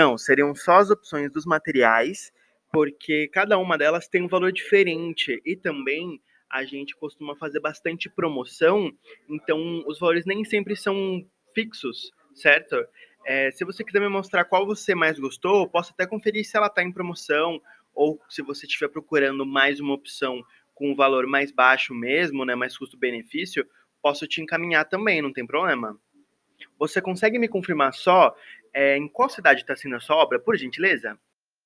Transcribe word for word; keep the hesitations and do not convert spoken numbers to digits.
Não, seriam só as opções dos materiais, porque cada uma delas tem um valor diferente e também a gente costuma fazer bastante promoção, então os valores nem sempre são fixos, certo? Eh, se você quiser me mostrar qual você mais gostou, eu posso até conferir se ela está em promoção ou se você estiver procurando mais uma opção com um valor mais baixo mesmo, né, mais custo-benefício, posso te encaminhar também, não tem problema. Você consegue me confirmar só, eh, em qual cidade está sendo a sua obra, por gentileza?